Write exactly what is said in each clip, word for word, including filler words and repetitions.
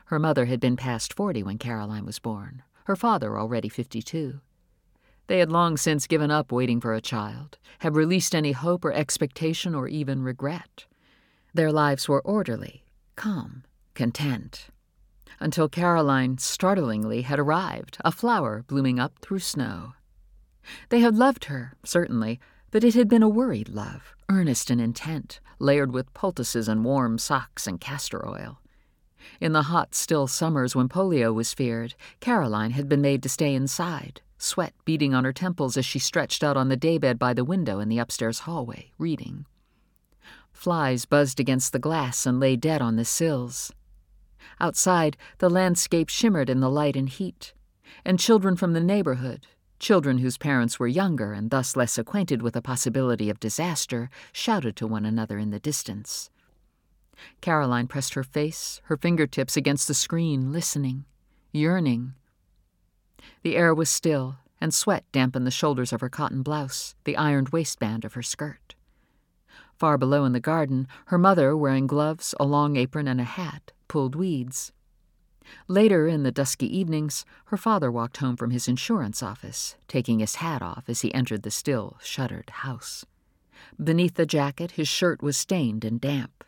Her mother had been past forty when Caroline was born, her father already fifty-two. They had long since given up waiting for a child, had released any hope or expectation or even regret. Their lives were orderly, calm, content. Until Caroline, startlingly, had arrived, a flower blooming up through snow. They had loved her, certainly, but it had been a worried love, earnest and intent, layered with poultices and warm socks and castor oil. In the hot, still summers when polio was feared, Caroline had been made to stay inside, sweat beading on her temples as she stretched out on the daybed by the window in the upstairs hallway, reading. Flies buzzed against the glass and lay dead on the sills. Outside, the landscape shimmered in the light and heat, and children from the neighborhood, children whose parents were younger and thus less acquainted with the possibility of disaster, shouted to one another in the distance. Caroline pressed her face, her fingertips against the screen, listening, yearning. The air was still, and sweat dampened the shoulders of her cotton blouse, the ironed waistband of her skirt. Far below in the garden, her mother, wearing gloves, a long apron, and a hat, pulled weeds. Later, in the dusky evenings, her father walked home from his insurance office, taking his hat off as he entered the still, shuttered house. Beneath the jacket, his shirt was stained and damp.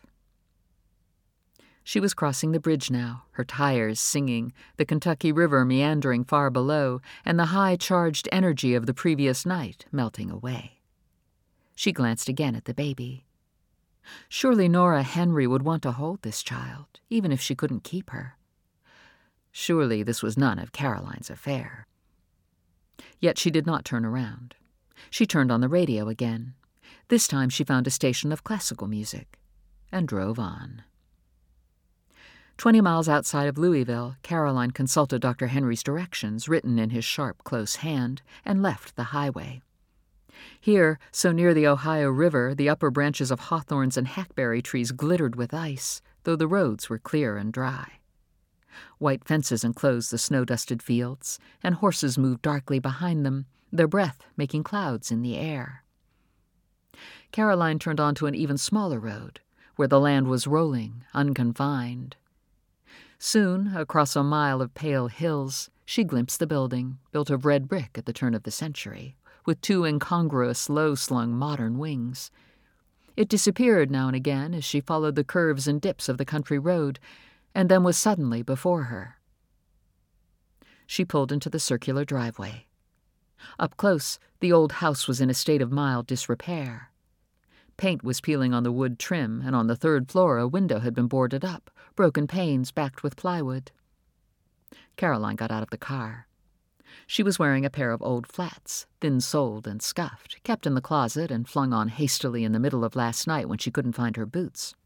She was crossing the bridge now, her tires singing, the Kentucky River meandering far below, and the high-charged energy of the previous night melting away. She glanced again at the baby. Surely Nora Henry would want to hold this child, even if she couldn't keep her. Surely this was none of Caroline's affair. Yet she did not turn around. She turned on the radio again. This time she found a station of classical music, and drove on. Twenty miles outside of Louisville, Caroline consulted Doctor Henry's directions, written in his sharp, close hand, and left the highway. Here, so near the Ohio River, the upper branches of hawthorns and hackberry trees glittered with ice, though the roads were clear and dry. White fences enclosed the snow-dusted fields, and horses moved darkly behind them, their breath making clouds in the air. Caroline turned onto an even smaller road, where the land was rolling, unconfined. Soon, across a mile of pale hills, she glimpsed the building, built of red brick at the turn of the century, with two incongruous, low-slung modern wings. It disappeared now and again as she followed the curves and dips of the country road, and then was suddenly before her. She pulled into the circular driveway. Up close, the old house was in a state of mild disrepair. Paint was peeling on the wood trim, and on the third floor a window had been boarded up, broken panes backed with plywood. Caroline got out of the car. She was wearing a pair of old flats, thin-soled and scuffed, kept in the closet and flung on hastily in the middle of last night when she couldn't find her boots.